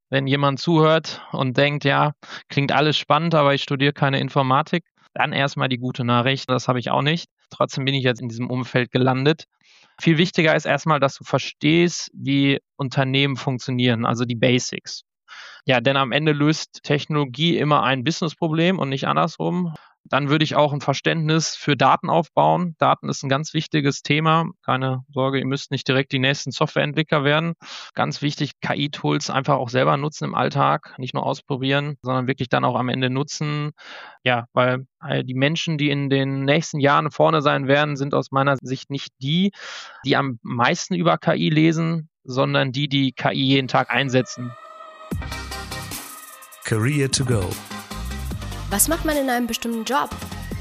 Wenn jemand zuhört und denkt, ja, klingt alles spannend, aber ich studiere keine Informatik, dann erstmal die gute Nachricht, das habe ich auch nicht. Trotzdem bin ich jetzt in diesem Umfeld gelandet. Viel wichtiger ist erstmal, dass du verstehst, wie Unternehmen funktionieren, also die Basics. Ja, denn am Ende löst Technologie immer ein Businessproblem und nicht andersrum. Dann würde ich auch ein Verständnis für Daten aufbauen. Daten ist ein ganz wichtiges Thema. Keine Sorge, ihr müsst nicht direkt die nächsten Softwareentwickler werden. Ganz wichtig, KI-Tools einfach auch selber nutzen im Alltag, nicht nur ausprobieren, sondern wirklich dann auch am Ende nutzen. Ja, weil die Menschen, die in den nächsten Jahren vorne sein werden, sind aus meiner Sicht nicht die am meisten über KI lesen, sondern die KI jeden Tag einsetzen. Career to go. Was macht man in einem bestimmten Job?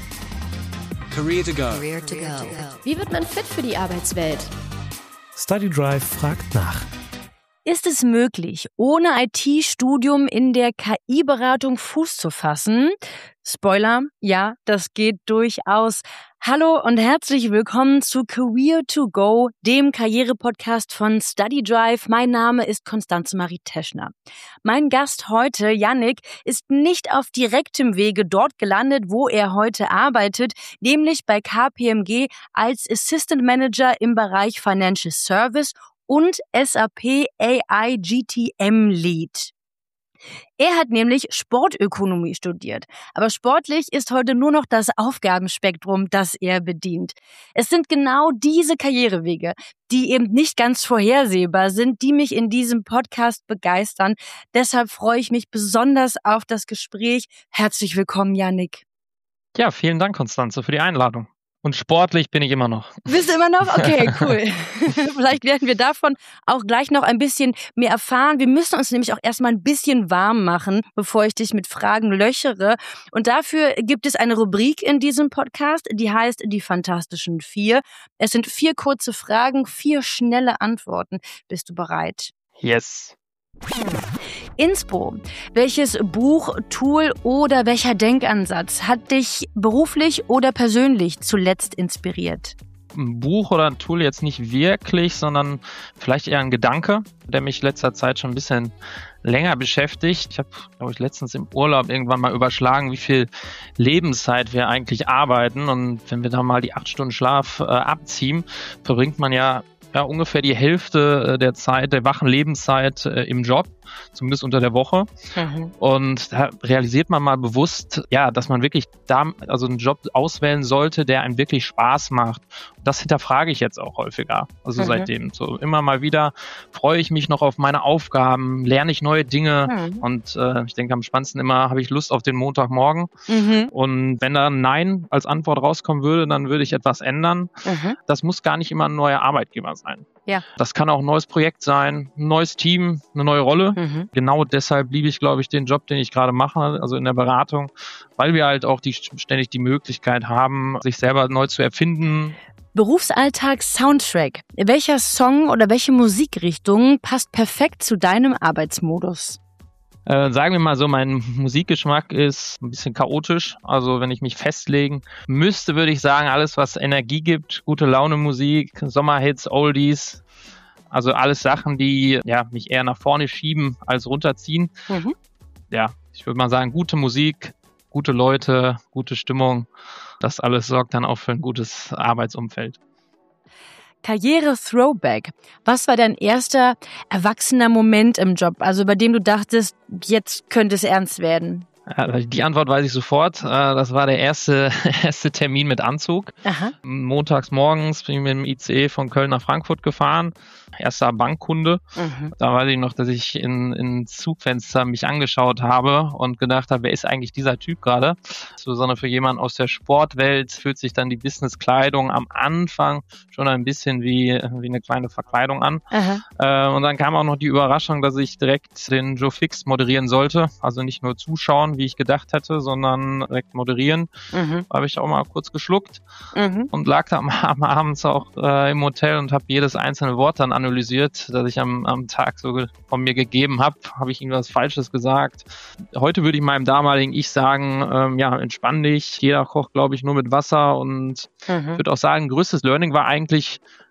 Career to go. Career to go. Wie wird man fit für die Arbeitswelt? StudyDrive fragt nach. Ist es möglich, ohne IT-Studium in der KI-Beratung Fuß zu fassen? Spoiler, ja, das geht durchaus. Hallo und herzlich willkommen zu Career to Go, dem Karriere-Podcast von StudyDrive. Mein Name ist Constanze Marie Teschner. Mein Gast heute, Yannick, ist nicht auf direktem Wege dort gelandet, wo er heute arbeitet, nämlich bei KPMG als Assistant Manager im Bereich Financial Service und SAP AI GTM Lead. Er hat nämlich Sportökonomie studiert, aber sportlich ist heute nur noch das Aufgabenspektrum, das er bedient. Es sind genau diese Karrierewege, die eben nicht ganz vorhersehbar sind, die mich in diesem Podcast begeistern. Deshalb freue ich mich besonders auf das Gespräch. Herzlich willkommen, Yannick. Ja, vielen Dank, Constanze, für die Einladung. Und sportlich bin ich immer noch. Bist du immer noch? Okay, cool. Vielleicht werden wir davon auch gleich noch ein bisschen mehr erfahren. Wir müssen uns nämlich auch erstmal ein bisschen warm machen, bevor ich dich mit Fragen löchere. Und dafür gibt es eine Rubrik in diesem Podcast, die heißt Die Fantastischen 4. Es sind 4 kurze Fragen, 4 schnelle Antworten. Bist du bereit? Yes. Inspo. Welches Buch, Tool oder welcher Denkansatz hat dich beruflich oder persönlich zuletzt inspiriert? Ein Buch oder ein Tool jetzt nicht wirklich, sondern vielleicht eher ein Gedanke, der mich letzter Zeit schon ein bisschen länger beschäftigt. Ich habe, glaube ich, letztens im Urlaub irgendwann mal überschlagen, wie viel Lebenszeit wir eigentlich arbeiten. Und wenn wir da mal die 8 Stunden Schlaf abziehen, verbringt man ja ungefähr die Hälfte der Zeit, der wachen Lebenszeit im Job, zumindest unter der Woche. Mhm. Und da realisiert man mal bewusst, dass man wirklich einen Job auswählen sollte, der einem wirklich Spaß macht. Und das hinterfrage ich jetzt auch häufiger. Also seitdem so immer mal wieder freue ich mich noch auf meine Aufgaben, lerne ich neue Dinge und ich denke am spannendsten immer, habe ich Lust auf den Montagmorgen. Und wenn da ein Nein als Antwort rauskommen würde, dann würde ich etwas ändern. Das muss gar nicht immer ein neuer Arbeitgeber sein. Ja. Das kann auch ein neues Projekt sein, ein neues Team, eine neue Rolle. Genau deshalb liebe ich, glaube ich, den Job, den ich gerade mache, also in der Beratung, weil wir halt auch ständig die Möglichkeit haben, sich selber neu zu erfinden. Berufsalltag-Soundtrack. Welcher Song oder welche Musikrichtung passt perfekt zu deinem Arbeitsmodus? Sagen wir mal so, mein Musikgeschmack ist ein bisschen chaotisch. Also wenn ich mich festlegen müsste, würde ich sagen, alles, was Energie gibt, gute Laune Musik, Sommerhits, Oldies, also alles Sachen, die mich eher nach vorne schieben als runterziehen. Ja, ich würde mal sagen, gute Musik, gute Leute, gute Stimmung, das alles sorgt dann auch für ein gutes Arbeitsumfeld. Karriere-Throwback. Was war dein erster erwachsener Moment im Job, also bei dem du dachtest, jetzt könnte es ernst werden? Die Antwort weiß ich sofort. Das war der erste Termin mit Anzug. Aha. Montags morgens bin ich mit dem ICE von Köln nach Frankfurt gefahren. Erster Bankkunde. Da weiß ich noch, dass ich in Zugfenster mich angeschaut habe und gedacht habe, wer ist eigentlich dieser Typ gerade? Insbesondere für jemanden aus der Sportwelt fühlt sich dann die Businesskleidung am Anfang schon ein bisschen wie eine kleine Verkleidung an. Und dann kam auch noch die Überraschung, dass ich direkt den Joe Fix moderieren sollte. Also nicht nur zuschauen, wie ich gedacht hätte, sondern direkt moderieren. Habe ich auch mal kurz geschluckt und lag da abends auch im Hotel und habe jedes einzelne Wort dann analysiert, das ich am Tag so von mir gegeben habe. Habe ich irgendwas Falsches gesagt? Heute würde ich meinem damaligen Ich sagen, entspann dich. Jeder kocht, glaube ich, nur mit Wasser und würde auch sagen, größtes Learning war eigentlich,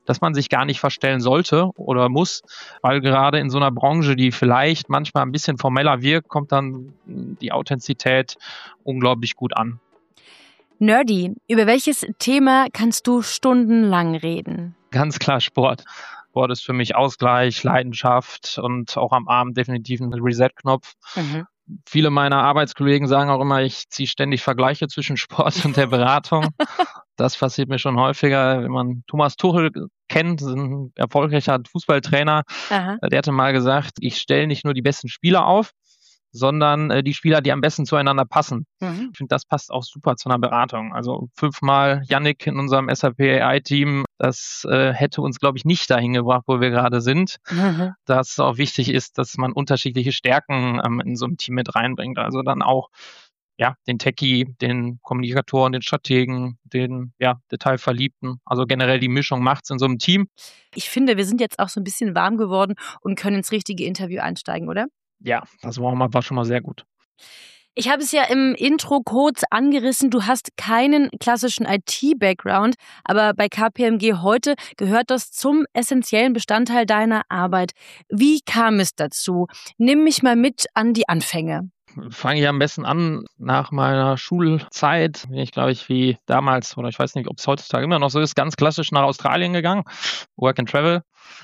dass man sich gar nicht verstellen sollte oder muss, weil gerade in so einer Branche, die vielleicht manchmal ein bisschen formeller wirkt, kommt dann die Authentizität unglaublich gut an. Nerdy, über welches Thema kannst du stundenlang reden? Ganz klar Sport. Sport ist für mich Ausgleich, Leidenschaft und auch am Abend definitiv ein Reset-Knopf. Viele meiner Arbeitskollegen sagen auch immer, ich ziehe ständig Vergleiche zwischen Sport und der Beratung. Das passiert mir schon häufiger, wenn man Thomas Tuchel kennt, ein erfolgreicher Fußballtrainer. Aha. Der hatte mal gesagt, ich stelle nicht nur die besten Spieler auf, sondern die Spieler, die am besten zueinander passen. Ich finde, das passt auch super zu einer Beratung. Also 5-mal Yannick in unserem SAP AI-Team, das hätte uns, glaube ich, nicht dahin gebracht, wo wir gerade sind. Dass es auch wichtig ist, dass man unterschiedliche Stärken in so einem Team mit reinbringt. Also dann auch den Techie, den Kommunikatoren, den Strategen, den Detailverliebten. Also generell die Mischung macht's in so einem Team. Ich finde, wir sind jetzt auch so ein bisschen warm geworden und können ins richtige Interview einsteigen, oder? Ja, das war schon mal sehr gut. Ich habe es ja im Intro kurz angerissen, du hast keinen klassischen IT-Background, aber bei KPMG heute gehört das zum essentiellen Bestandteil deiner Arbeit. Wie kam es dazu? Nimm mich mal mit an die Anfänge. Fange ich am besten an nach meiner Schulzeit. Bin ich, glaube ich, wie damals, oder ich weiß nicht, ob es heutzutage immer noch so ist, ganz klassisch nach Australien gegangen. Work and Travel.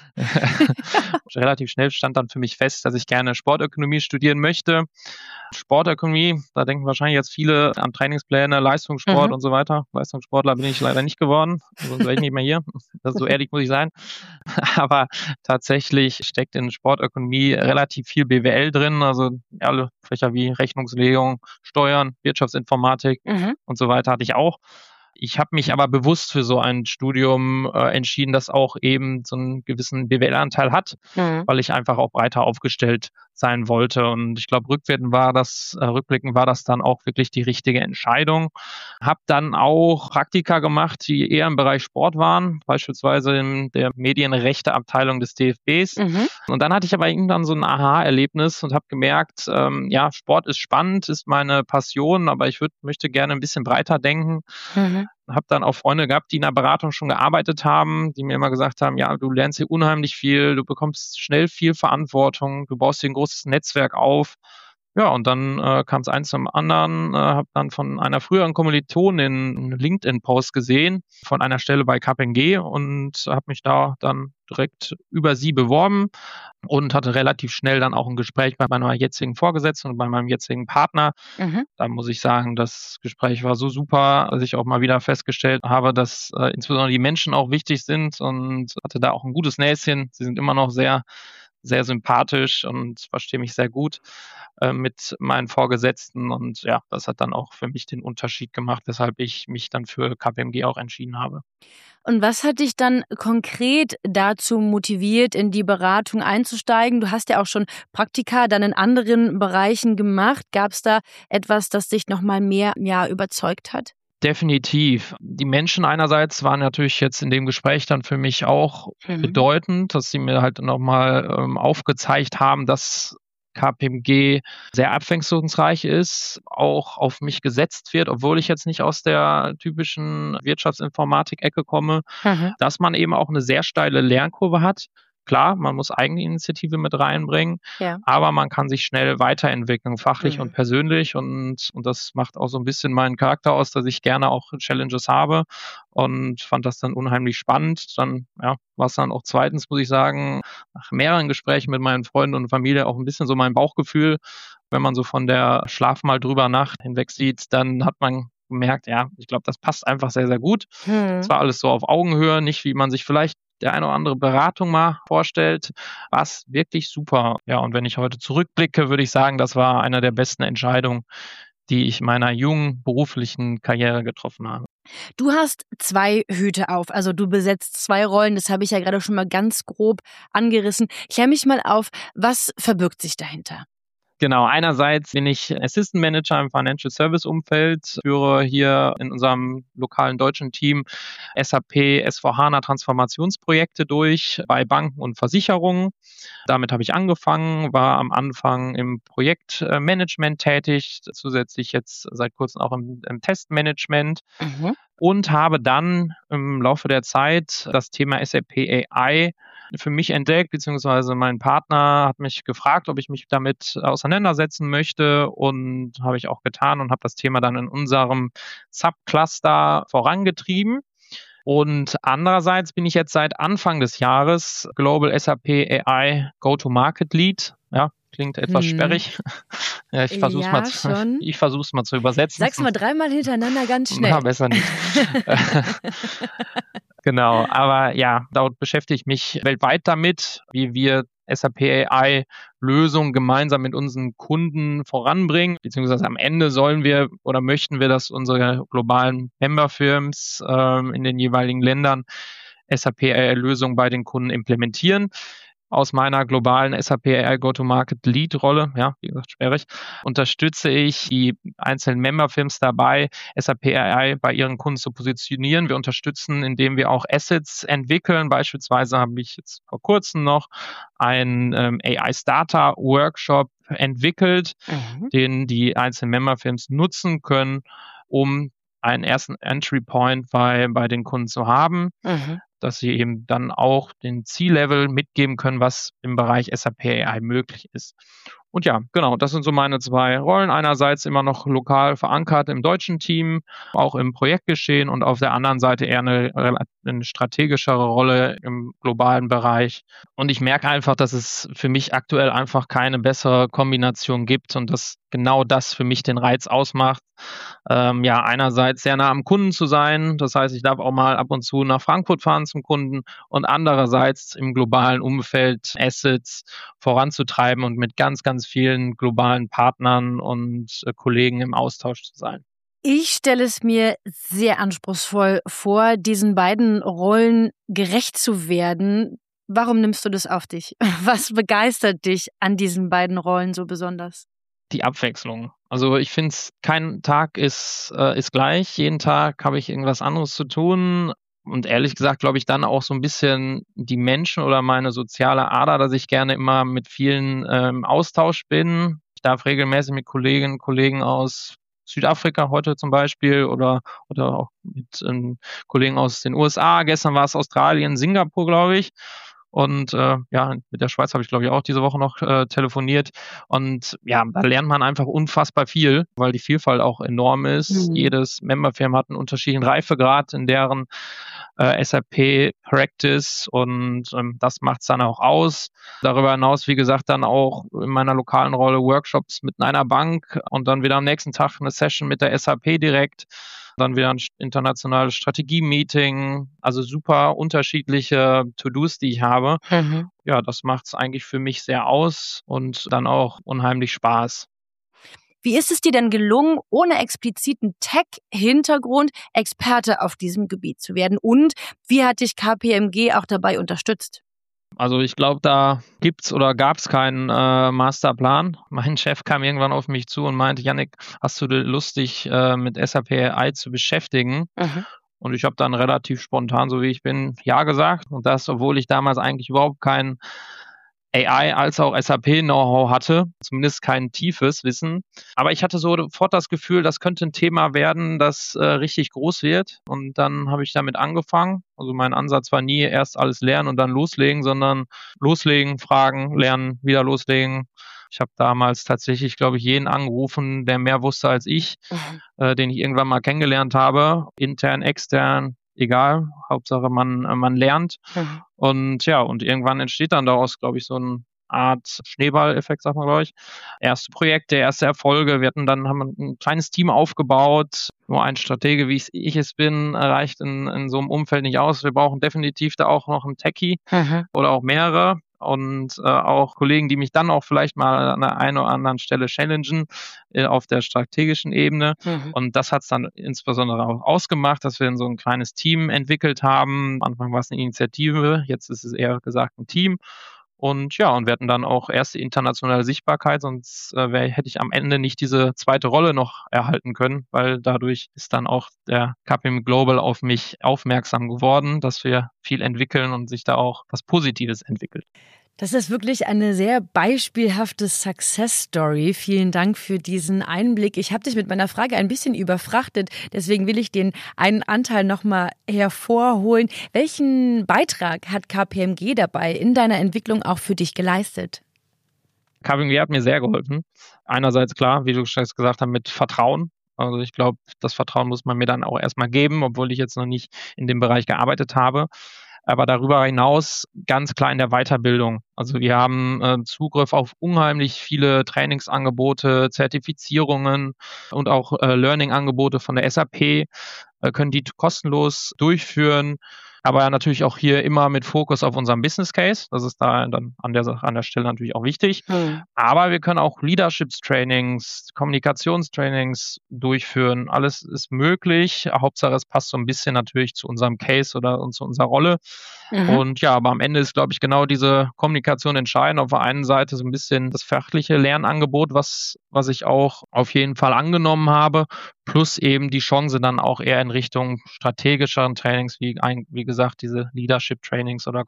Relativ schnell stand dann für mich fest, dass ich gerne Sportökonomie studieren möchte. Sportökonomie, da denken wahrscheinlich jetzt viele an Trainingspläne, Leistungssport und so weiter. Leistungssportler bin ich leider nicht geworden, sonst wäre ich nicht mehr hier. Das ist so ehrlich, muss ich sein. Aber tatsächlich steckt in Sportökonomie relativ viel BWL drin, also alle Fächer wie Rechnungslegung, Steuern, Wirtschaftsinformatik und so weiter hatte ich auch. Ich habe mich aber bewusst für so ein Studium entschieden, das auch eben so einen gewissen BWL-Anteil hat, weil ich einfach auch breiter aufgestellt sein wollte. Und ich glaube, rückblickend war das dann auch wirklich die richtige Entscheidung. Habe dann auch Praktika gemacht, die eher im Bereich Sport waren, beispielsweise in der Medienrechteabteilung des DFBs. Und dann hatte ich aber irgendwann so ein Aha-Erlebnis und habe gemerkt, Sport ist spannend, ist meine Passion, aber ich möchte gerne ein bisschen breiter denken. Habe dann auch Freunde gehabt, die in der Beratung schon gearbeitet haben, die mir immer gesagt haben, ja, du lernst hier unheimlich viel, du bekommst schnell viel Verantwortung, du baust hier ein großes Netzwerk auf. Ja, und dann kam es eins zum anderen, habe dann von einer früheren Kommilitonin einen LinkedIn-Post gesehen von einer Stelle bei KPMG und habe mich da dann direkt über sie beworben und hatte relativ schnell dann auch ein Gespräch bei meiner jetzigen Vorgesetzten und bei meinem jetzigen Partner. Da muss ich sagen, das Gespräch war so super, dass ich auch mal wieder festgestellt habe, dass insbesondere die Menschen auch wichtig sind und hatte da auch ein gutes Näschen. Sie sind immer noch sehr, sehr sympathisch und verstehe mich sehr gut mit meinen Vorgesetzten. Und ja, das hat dann auch für mich den Unterschied gemacht, weshalb ich mich dann für KPMG auch entschieden habe. Und was hat dich dann konkret dazu motiviert, in die Beratung einzusteigen? Du hast ja auch schon Praktika dann in anderen Bereichen gemacht. Gab es da etwas, das dich nochmal mehr überzeugt hat? Definitiv. Die Menschen einerseits waren natürlich jetzt in dem Gespräch dann für mich auch bedeutend, dass sie mir halt nochmal aufgezeigt haben, dass KPMG sehr abwechslungsreich ist, auch auf mich gesetzt wird, obwohl ich jetzt nicht aus der typischen Wirtschaftsinformatik-Ecke komme, dass man eben auch eine sehr steile Lernkurve hat. Klar, man muss Eigeninitiative mit reinbringen, aber man kann sich schnell weiterentwickeln, fachlich und persönlich. Und das macht auch so ein bisschen meinen Charakter aus, dass ich gerne auch Challenges habe und fand das dann unheimlich spannend. Dann war es dann auch zweitens, muss ich sagen, nach mehreren Gesprächen mit meinen Freunden und Familie auch ein bisschen so mein Bauchgefühl. Wenn man so von der Schlaf mal drüber nach hinweg sieht, dann hat man gemerkt, ich glaube, das passt einfach sehr, sehr gut. Es war alles so auf Augenhöhe, nicht wie man sich vielleicht der eine oder andere Beratung mal vorstellt, war es wirklich super. Ja, und wenn ich heute zurückblicke, würde ich sagen, das war eine der besten Entscheidungen, die ich in meiner jungen beruflichen Karriere getroffen habe. Du hast 2 Hüte auf, also du besetzt 2 Rollen, das habe ich ja gerade schon mal ganz grob angerissen. Klär mich mal auf, was verbirgt sich dahinter? Genau, einerseits bin ich Assistant Manager im Financial Service Umfeld, führe hier in unserem lokalen deutschen Team SAP S/4HANA Transformationsprojekte durch bei Banken und Versicherungen. Damit habe ich angefangen, war am Anfang im Projektmanagement tätig, zusätzlich jetzt seit kurzem auch im Testmanagement. Und habe dann im Laufe der Zeit das Thema SAP AI für mich entdeckt, beziehungsweise mein Partner hat mich gefragt, ob ich mich damit auseinandersetzen möchte, und habe ich auch getan und habe das Thema dann in unserem Subcluster vorangetrieben. Und andererseits bin ich jetzt seit Anfang des Jahres Global SAP AI Go-to-Market Lead. Ja, klingt etwas sperrig. Ja, ich versuche es mal zu übersetzen. Sag's mal 3-mal hintereinander ganz schnell. Ja, besser nicht. Genau, aber ja, dort beschäftige ich mich weltweit damit, wie wir SAP AI-Lösungen gemeinsam mit unseren Kunden voranbringen, beziehungsweise am Ende sollen wir oder möchten wir, dass unsere globalen Member-Firms in den jeweiligen Ländern SAP AI-Lösungen bei den Kunden implementieren. Aus meiner globalen SAP AI Go-to-Market-Lead-Rolle, ja, wie gesagt, schwierig, unterstütze ich die einzelnen Member-Firms dabei, SAP AI bei ihren Kunden zu positionieren. Wir unterstützen, indem wir auch Assets entwickeln. Beispielsweise habe ich jetzt vor kurzem noch einen AI-Starter-Workshop entwickelt, den die einzelnen Member-Firms nutzen können, um einen ersten Entry-Point bei den Kunden zu haben, dass sie eben dann auch den C-Level mitgeben können, was im Bereich SAP AI möglich ist. Und ja, genau, das sind so meine 2 Rollen. Einerseits immer noch lokal verankert im deutschen Team, auch im Projektgeschehen, und auf der anderen Seite eher eine strategischere Rolle im globalen Bereich. Und ich merke einfach, dass es für mich aktuell einfach keine bessere Kombination gibt und dass genau das für mich den Reiz ausmacht. Einerseits sehr nah am Kunden zu sein, das heißt, ich darf auch mal ab und zu nach Frankfurt fahren zum Kunden, und andererseits im globalen Umfeld Assets voranzutreiben und mit ganz, ganz vielen globalen Partnern und Kollegen im Austausch zu sein. Ich stelle es mir sehr anspruchsvoll vor, diesen beiden Rollen gerecht zu werden. Warum nimmst du das auf dich? Was begeistert dich an diesen beiden Rollen so besonders? Die Abwechslung. Also ich finde, kein Tag ist gleich. Jeden Tag habe ich irgendwas anderes zu tun. Und ehrlich gesagt glaube ich dann auch so ein bisschen die Menschen oder meine soziale Ader, dass ich gerne immer mit vielen im Austausch bin. Ich darf regelmäßig mit Kolleginnen und Kollegen aus Südafrika heute zum Beispiel oder auch mit Kollegen aus den USA. Gestern war es Australien, Singapur, glaube ich. Und mit der Schweiz habe ich, glaube ich, auch diese Woche noch telefoniert. Und ja, da lernt man einfach unfassbar viel, weil die Vielfalt auch enorm ist. Jedes Memberfirma hat einen unterschiedlichen Reifegrad in deren SAP-Practice, und das macht es dann auch aus. Darüber hinaus, wie gesagt, dann auch in meiner lokalen Rolle Workshops mit einer Bank und dann wieder am nächsten Tag eine Session mit der SAP direkt. Dann wieder ein internationales Strategie-Meeting, also super unterschiedliche To-Dos, die ich habe. Ja, das macht es eigentlich für mich sehr aus und dann auch unheimlich Spaß. Wie ist es dir denn gelungen, ohne expliziten Tech-Hintergrund Experte auf diesem Gebiet zu werden? Und wie hat dich KPMG auch dabei unterstützt? Also ich glaube, da gab es keinen Masterplan. Mein Chef kam irgendwann auf mich zu und meinte, Yannick, hast du Lust, dich mit SAP AI zu beschäftigen? Und ich habe dann relativ spontan, so wie ich bin, ja gesagt. Und das, obwohl ich damals eigentlich überhaupt kein AI als auch SAP-Know-how hatte, zumindest kein tiefes Wissen. Aber ich hatte sofort das Gefühl, das könnte ein Thema werden, das richtig groß wird. Und dann habe ich damit angefangen. Also mein Ansatz war nie erst alles lernen und dann loslegen, sondern loslegen, fragen, lernen, wieder loslegen. Ich habe damals tatsächlich, glaube ich, jeden angerufen, der mehr wusste als ich, den ich irgendwann mal kennengelernt habe, intern, extern. Egal, Hauptsache man lernt. Und ja, und irgendwann entsteht dann daraus, glaube ich, so eine Art Schneeball-Effekt, sagt man, glaube ich. Erste Projekte, erste Erfolge. Haben ein kleines Team aufgebaut. Nur ein Stratege, wie ich es bin, reicht in so einem Umfeld nicht aus. Wir brauchen definitiv da auch noch einen Techie oder auch mehrere. Und auch Kollegen, die mich dann auch vielleicht mal an der einen oder anderen Stelle challengen auf der strategischen Ebene. Und das hat es dann insbesondere auch ausgemacht, dass wir so ein kleines Team entwickelt haben. Am Anfang war es eine Initiative, jetzt ist es eher gesagt ein Team. Und ja, und wir hatten dann auch erste internationale Sichtbarkeit, sonst hätte ich am Ende nicht diese zweite Rolle noch erhalten können, weil dadurch ist dann auch der KPMG Global auf mich aufmerksam geworden, dass wir viel entwickeln und sich da auch was Positives entwickelt. Das ist wirklich eine sehr beispielhafte Success-Story. Vielen Dank für diesen Einblick. Ich habe dich mit meiner Frage ein bisschen überfrachtet, deswegen will ich den einen Anteil nochmal hervorholen. Welchen Beitrag hat KPMG dabei in deiner Entwicklung auch für dich geleistet? KPMG hat mir sehr geholfen. Einerseits klar, wie du gesagt hast, mit Vertrauen. Also ich glaube, das Vertrauen muss man mir dann auch erstmal geben, obwohl ich jetzt noch nicht in dem Bereich gearbeitet habe. Aber darüber hinaus ganz klar in der Weiterbildung. Also wir haben Zugriff auf unheimlich viele Trainingsangebote, Zertifizierungen und auch Learning-Angebote von der SAP, können die kostenlos durchführen. Aber natürlich auch hier immer mit Fokus auf unserem Business Case. Das ist da dann an der Stelle natürlich auch wichtig. Aber wir können auch Leadership-Trainings, Kommunikationstrainings durchführen. Alles ist möglich. Hauptsache, es passt so ein bisschen natürlich zu unserem Case und zu unserer Rolle. Und ja, aber am Ende ist, glaube ich, genau diese Kommunikation entscheidend. Auf der einen Seite so ein bisschen das fachliche Lernangebot, was ich auch auf jeden Fall angenommen habe, plus eben die Chance dann auch eher in Richtung strategischeren Trainings, wie gesagt, diese Leadership-Trainings oder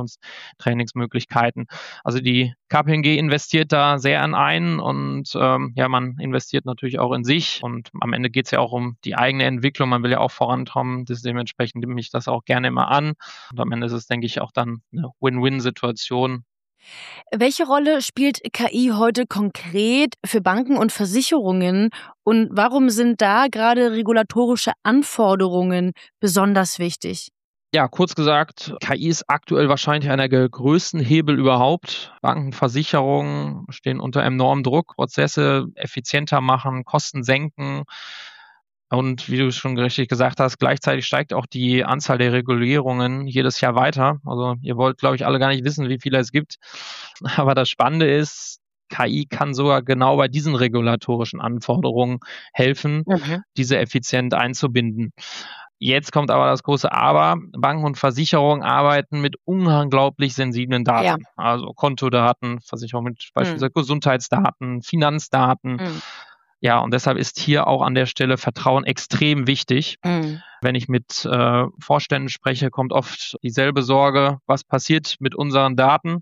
Kommunikationstrainingsmöglichkeiten. Also die KPMG investiert da sehr in einen und man investiert natürlich auch in sich und am Ende geht es ja auch um die eigene Entwicklung. Man will ja auch vorankommen, dementsprechend nehme ich das auch gerne immer an und am Ende ist es, denke ich, auch dann eine Win-Win-Situation. Welche Rolle spielt KI heute konkret für Banken und Versicherungen und warum sind da gerade regulatorische Anforderungen besonders wichtig? Ja, kurz gesagt, KI ist aktuell wahrscheinlich einer der größten Hebel überhaupt. Banken, Versicherungen stehen unter enormem Druck, Prozesse effizienter machen, Kosten senken. Und wie du schon richtig gesagt hast, gleichzeitig steigt auch die Anzahl der Regulierungen jedes Jahr weiter. Also ihr wollt, glaube ich, alle gar nicht wissen, wie viele es gibt. Aber das Spannende ist, KI kann sogar genau bei diesen regulatorischen Anforderungen helfen, diese effizient einzubinden. Jetzt kommt aber das große Aber. Banken und Versicherungen arbeiten mit unglaublich sensiblen Daten. Ja. Also Kontodaten, Versicherungen mit beispielsweise Gesundheitsdaten, Finanzdaten. Ja, und deshalb ist hier auch an der Stelle Vertrauen extrem wichtig. Wenn ich mit Vorständen spreche, kommt oft dieselbe Sorge, was passiert mit unseren Daten?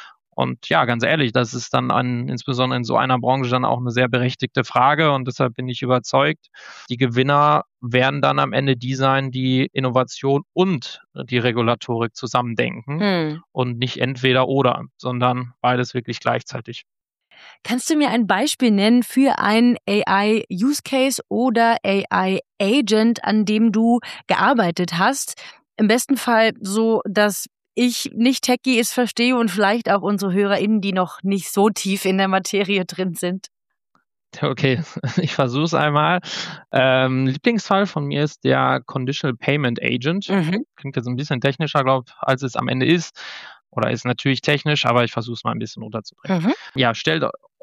Und ja, ganz ehrlich, das ist dann insbesondere in so einer Branche dann auch eine sehr berechtigte Frage und deshalb bin ich überzeugt, die Gewinner werden dann am Ende die sein, die Innovation und die Regulatorik zusammendenken und nicht entweder oder, sondern beides wirklich gleichzeitig. Kannst du mir ein Beispiel nennen für einen AI-Use-Case oder AI-Agent, an dem du gearbeitet hast? Im besten Fall so, dass ich nicht-Techie es verstehe und vielleicht auch unsere HörerInnen, die noch nicht so tief in der Materie drin sind. Okay, ich versuche es einmal. Lieblingsfall von mir ist der Conditional Payment Agent. Klingt jetzt ein bisschen technischer, glaube ich, als es am Ende ist. Oder ist natürlich technisch, aber ich versuche es mal ein bisschen runterzubringen. Ja, stell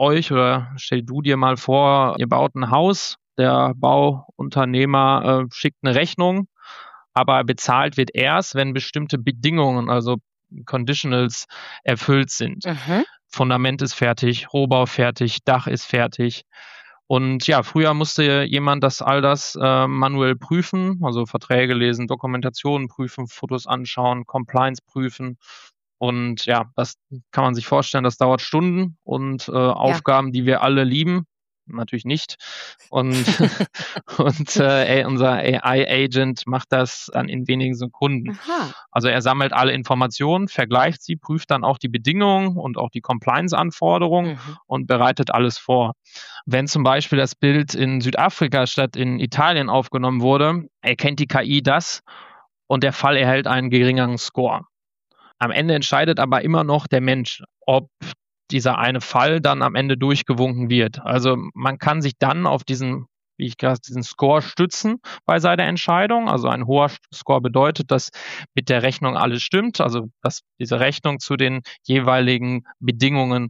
du dir mal vor, ihr baut ein Haus, der Bauunternehmer schickt eine Rechnung, aber bezahlt wird erst, wenn bestimmte Bedingungen, also Conditionals, erfüllt sind. Fundament ist fertig, Rohbau fertig, Dach ist fertig. Und ja, früher musste jemand all das manuell prüfen, also Verträge lesen, Dokumentationen prüfen, Fotos anschauen, Compliance prüfen. Und ja, das kann man sich vorstellen, das dauert Stunden und Aufgaben, die wir alle lieben, natürlich nicht. Und unser AI-Agent macht das dann in wenigen Sekunden. Also er sammelt alle Informationen, vergleicht sie, prüft dann auch die Bedingungen und auch die Compliance-Anforderungen und bereitet alles vor. Wenn zum Beispiel das Bild in Südafrika statt in Italien aufgenommen wurde, erkennt die KI das und der Fall erhält einen geringeren Score. Am Ende entscheidet aber immer noch der Mensch, ob dieser eine Fall dann am Ende durchgewunken wird. Also man kann sich dann auf diesen Score stützen bei seiner Entscheidung. Also ein hoher Score bedeutet, dass mit der Rechnung alles stimmt, also dass diese Rechnung zu den jeweiligen Bedingungen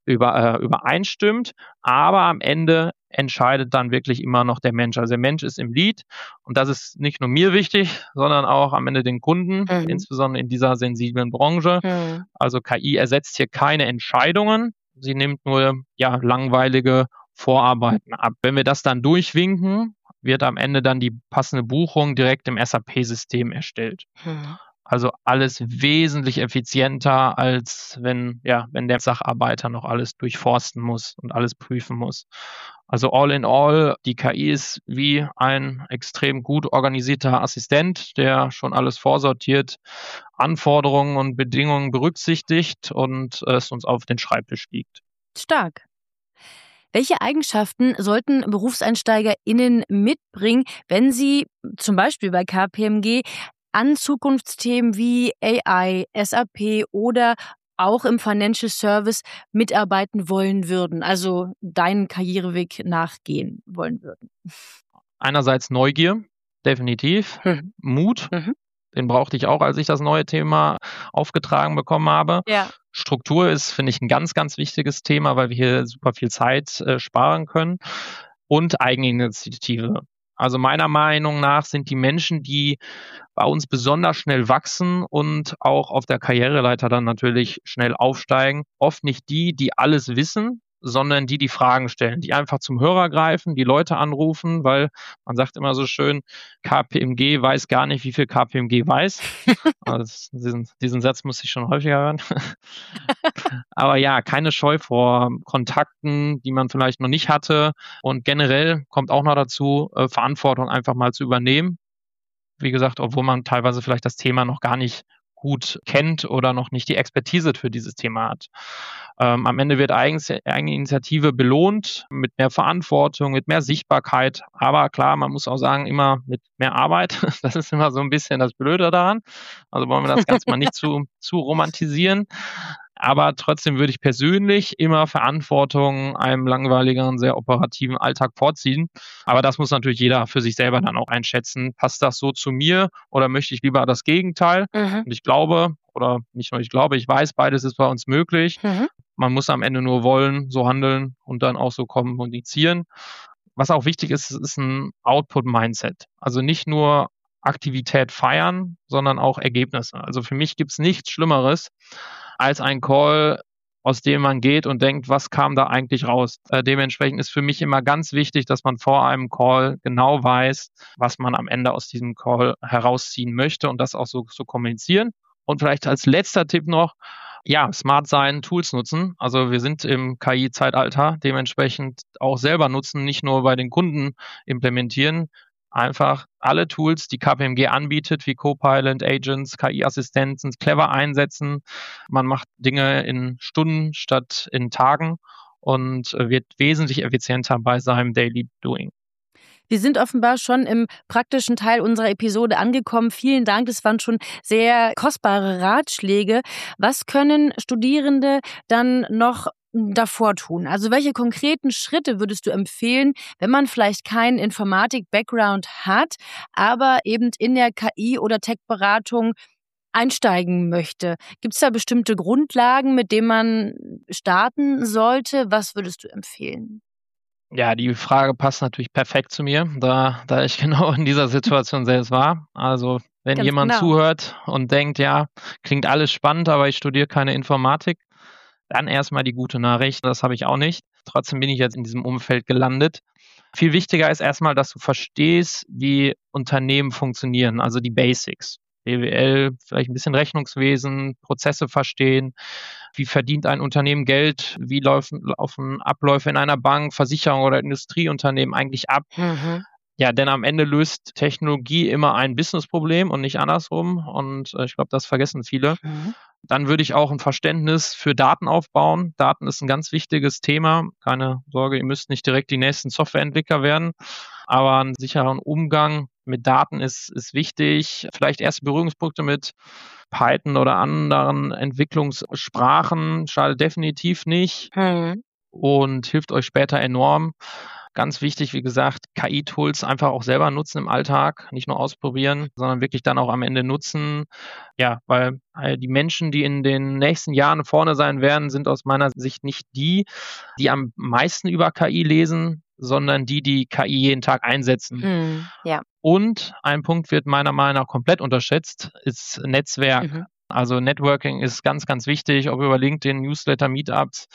übereinstimmt, aber am Ende entscheidet dann wirklich immer noch der Mensch. Also der Mensch ist im Lead und das ist nicht nur mir wichtig, sondern auch am Ende den Kunden, insbesondere in dieser sensiblen Branche. Also KI ersetzt hier keine Entscheidungen, sie nimmt nur langweilige Vorarbeiten ab. Wenn wir das dann durchwinken, wird am Ende dann die passende Buchung direkt im SAP-System erstellt. Also alles wesentlich effizienter, als wenn der Sacharbeiter noch alles durchforsten muss und alles prüfen muss. Also all in all, die KI ist wie ein extrem gut organisierter Assistent, der schon alles vorsortiert, Anforderungen und Bedingungen berücksichtigt und es uns auf den Schreibtisch liegt. Stark. Welche Eigenschaften sollten BerufseinsteigerInnen mitbringen, wenn sie zum Beispiel bei KPMG an Zukunftsthemen wie AI, SAP oder auch im Financial Service mitarbeiten wollen würden, also deinen Karriereweg nachgehen wollen würden? Einerseits Neugier, definitiv. Mut, den brauchte ich auch, als ich das neue Thema aufgetragen bekommen habe. Ja. Struktur ist, finde ich, ein ganz, ganz wichtiges Thema, weil wir hier super viel Zeit sparen können. Und Eigeninitiative. Also meiner Meinung nach sind die Menschen, die bei uns besonders schnell wachsen und auch auf der Karriereleiter dann natürlich schnell aufsteigen, oft nicht die alles wissen, sondern die Fragen stellen, die einfach zum Hörer greifen, die Leute anrufen, weil man sagt immer so schön, KPMG weiß gar nicht, wie viel KPMG weiß. Also diesen Satz muss ich schon häufiger hören. Aber ja, keine Scheu vor Kontakten, die man vielleicht noch nicht hatte. Und generell kommt auch noch dazu, Verantwortung einfach mal zu übernehmen. Wie gesagt, obwohl man teilweise vielleicht das Thema noch gar nicht gut kennt oder noch nicht die Expertise für dieses Thema hat. Am Ende wird Eigeninitiative belohnt mit mehr Verantwortung, mit mehr Sichtbarkeit. Aber klar, man muss auch sagen, immer mit mehr Arbeit. Das ist immer so ein bisschen das Blöde daran. Also wollen wir das Ganze mal nicht zu romantisieren. Aber trotzdem würde ich persönlich immer Verantwortung einem langweiligeren, sehr operativen Alltag vorziehen. Aber das muss natürlich jeder für sich selber dann auch einschätzen. Passt das so zu mir oder möchte ich lieber das Gegenteil? Und ich glaube, oder nicht nur ich glaube, ich weiß, beides ist bei uns möglich. Man muss am Ende nur wollen, so handeln und dann auch so kommunizieren. Was auch wichtig ist, ist ein Output-Mindset. Also nicht nur Aktivität feiern, sondern auch Ergebnisse. Also für mich gibt es nichts Schlimmeres als ein Call, aus dem man geht und denkt, was kam da eigentlich raus? Dementsprechend ist für mich immer ganz wichtig, dass man vor einem Call genau weiß, was man am Ende aus diesem Call herausziehen möchte und das auch so kommunizieren. Und vielleicht als letzter Tipp noch, smart sein, Tools nutzen. Also wir sind im KI-Zeitalter, dementsprechend auch selber nutzen, nicht nur bei den Kunden implementieren. Einfach alle Tools, die KPMG anbietet, wie Copilot, Agents, KI-Assistenten, clever einsetzen. Man macht Dinge in Stunden statt in Tagen und wird wesentlich effizienter bei seinem Daily Doing. Wir sind offenbar schon im praktischen Teil unserer Episode angekommen. Vielen Dank, das waren schon sehr kostbare Ratschläge. Was können Studierende dann noch davor tun? Also welche konkreten Schritte würdest du empfehlen, wenn man vielleicht keinen Informatik-Background hat, aber eben in der KI- oder Tech-Beratung einsteigen möchte? Gibt es da bestimmte Grundlagen, mit denen man starten sollte? Was würdest du empfehlen? Ja, die Frage passt natürlich perfekt zu mir, da ich genau in dieser Situation selbst war. Also wenn Ganz jemand genau zuhört und denkt, ja, klingt alles spannend, aber ich studiere keine Informatik, dann erstmal die gute Nachricht, das habe ich auch nicht. Trotzdem bin ich jetzt in diesem Umfeld gelandet. Viel wichtiger ist erstmal, dass du verstehst, wie Unternehmen funktionieren, also die Basics. BWL, vielleicht ein bisschen Rechnungswesen, Prozesse verstehen. Wie verdient ein Unternehmen Geld? Wie laufen Abläufe in einer Bank, Versicherung oder Industrieunternehmen eigentlich ab? Ja, denn am Ende löst Technologie immer ein Businessproblem und nicht andersrum. Und ich glaube, das vergessen viele. Dann würde ich auch ein Verständnis für Daten aufbauen. Daten ist ein ganz wichtiges Thema. Keine Sorge, ihr müsst nicht direkt die nächsten Softwareentwickler werden. Aber ein sicherer Umgang mit Daten ist wichtig. Vielleicht erste Berührungspunkte mit Python oder anderen Entwicklungssprachen schadet definitiv nicht und hilft euch später enorm. ganz wichtig, wie gesagt, KI-Tools einfach auch selber nutzen im Alltag, nicht nur ausprobieren, sondern wirklich dann auch am Ende nutzen. Ja, weil die Menschen, die in den nächsten Jahren vorne sein werden, sind aus meiner Sicht nicht die am meisten über KI lesen, sondern die KI jeden Tag einsetzen. Ja. Und ein Punkt wird meiner Meinung nach komplett unterschätzt, ist Netzwerk. Also Networking ist ganz, ganz wichtig, ob über LinkedIn, Newsletter, Meetups.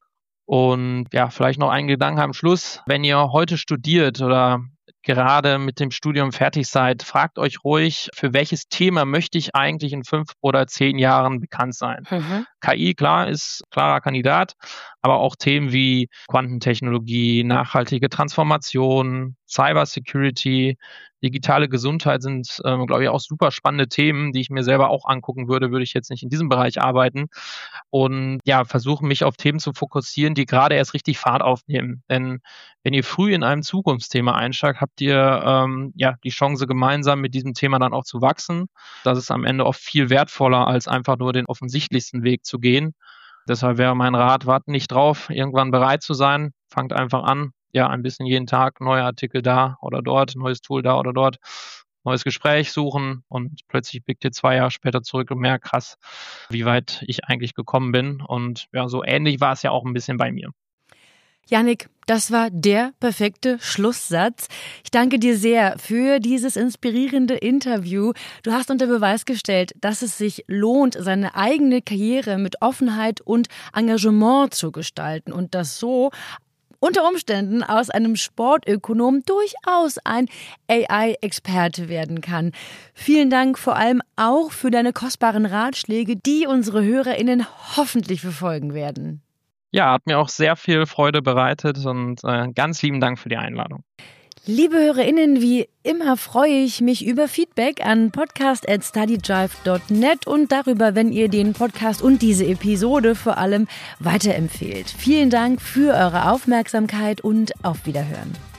Und ja, vielleicht noch ein Gedanke am Schluss. Wenn ihr heute studiert oder gerade mit dem Studium fertig seid, fragt euch ruhig, für welches Thema möchte ich eigentlich in 5 oder 10 Jahren bekannt sein. KI, klar, ist klarer Kandidat, aber auch Themen wie Quantentechnologie, nachhaltige Transformation, Cybersecurity, digitale Gesundheit sind, glaube ich, auch super spannende Themen, die ich mir selber auch angucken würde ich jetzt nicht in diesem Bereich arbeiten. Und ja, versuchen mich auf Themen zu fokussieren, die gerade erst richtig Fahrt aufnehmen. Denn wenn ihr früh in einem Zukunftsthema einsteigt, habt ihr die Chance, gemeinsam mit diesem Thema dann auch zu wachsen. Das ist am Ende oft viel wertvoller, als einfach nur den offensichtlichsten Weg zu gehen. Deshalb wäre mein Rat, warten nicht drauf, irgendwann bereit zu sein. Fangt einfach an, ein bisschen jeden Tag neue Artikel da oder dort, neues Tool da oder dort, neues Gespräch suchen und plötzlich blickt ihr 2 Jahre später zurück und merkt, krass, wie weit ich eigentlich gekommen bin. Und ja, so ähnlich war es ja auch ein bisschen bei mir. Jannik, das war der perfekte Schlusssatz. Ich danke dir sehr für dieses inspirierende Interview. Du hast unter Beweis gestellt, dass es sich lohnt, seine eigene Karriere mit Offenheit und Engagement zu gestalten und das so unter Umständen aus einem Sportökonom durchaus ein AI-Experte werden kann. Vielen Dank vor allem auch für deine kostbaren Ratschläge, die unsere HörerInnen hoffentlich befolgen werden. Ja, hat mir auch sehr viel Freude bereitet und ganz lieben Dank für die Einladung. Liebe HörerInnen, wie immer freue ich mich über Feedback an podcast@studydrive.net und darüber, wenn ihr den Podcast und diese Episode vor allem weiterempfehlt. Vielen Dank für eure Aufmerksamkeit und auf Wiederhören.